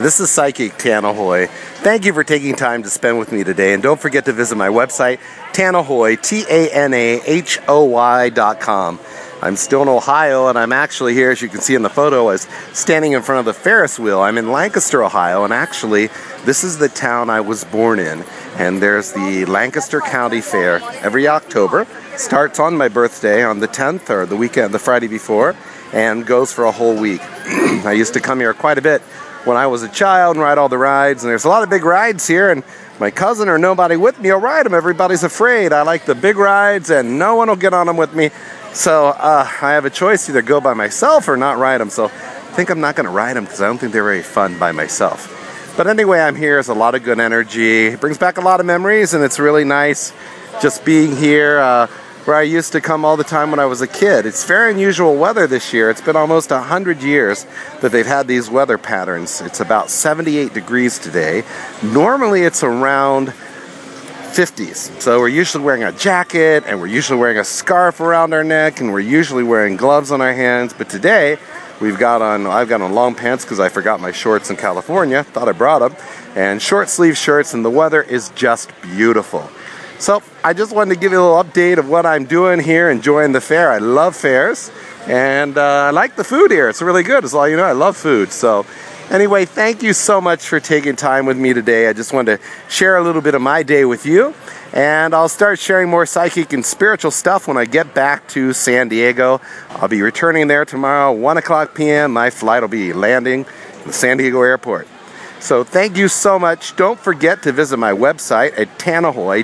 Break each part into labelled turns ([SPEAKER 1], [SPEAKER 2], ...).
[SPEAKER 1] This is Psychic Tanahoy. Thank you for taking time to spend with me today, and don't forget to visit my website, Tanahoy, TANAHOY.com. I'm still in Ohio, and I'm actually here, as you can see in the photo, as standing in front of the Ferris wheel. I'm in Lancaster, Ohio, and actually, this is the town I was born in. And there's the Lancaster County Fair every October. Starts on my birthday on the 10th, or the weekend, the Friday before, and goes for a whole week. I used to come here quite a bit when I was a child and ride all the rides, and there's a lot of big rides here, and my cousin or nobody with me will ride them. Everybody's afraid. I like the big rides, and no one will get on them with me. So I have a choice, either go by myself or not ride them. So I think I'm not going to ride them because I don't think they're very fun by myself. But anyway, I'm here. There's a lot of good energy. It brings back a lot of memories, and it's really nice just being here where I used to come all the time when I was a kid. It's very unusual weather this year. It's been almost 100 years that they've had these weather patterns. It's about 78 degrees today. Normally it's around 50s. So we're usually wearing a jacket, and we're usually wearing a scarf around our neck, and we're usually wearing gloves on our hands. But today I've got on long pants because I forgot my shorts in California. Thought I brought them. And short sleeve shirts, and the weather is just beautiful. So I just wanted to give you a little update of what I'm doing here, enjoying the fair. I love fairs, and I like the food here. It's really good. As all you know, I love food. So anyway, thank you so much for taking time with me today. I just wanted to share a little bit of my day with you, and I'll start sharing more psychic and spiritual stuff when I get back to San Diego. I'll be returning there tomorrow, 1 o'clock p.m. My flight will be landing at the San Diego airport. So thank you so much. Don't forget to visit my website at Tanahoy,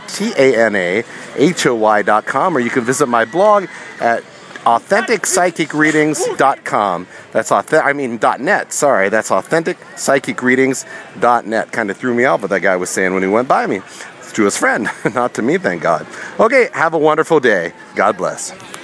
[SPEAKER 1] TANAHOY.com, or you can visit my blog at AuthenticPsychicReadings.com. That's .net. Sorry, that's AuthenticPsychicReadings.net. Kind of threw me off what that guy was saying when he went by me. It's to his friend, not to me, thank God. Okay, have a wonderful day. God bless.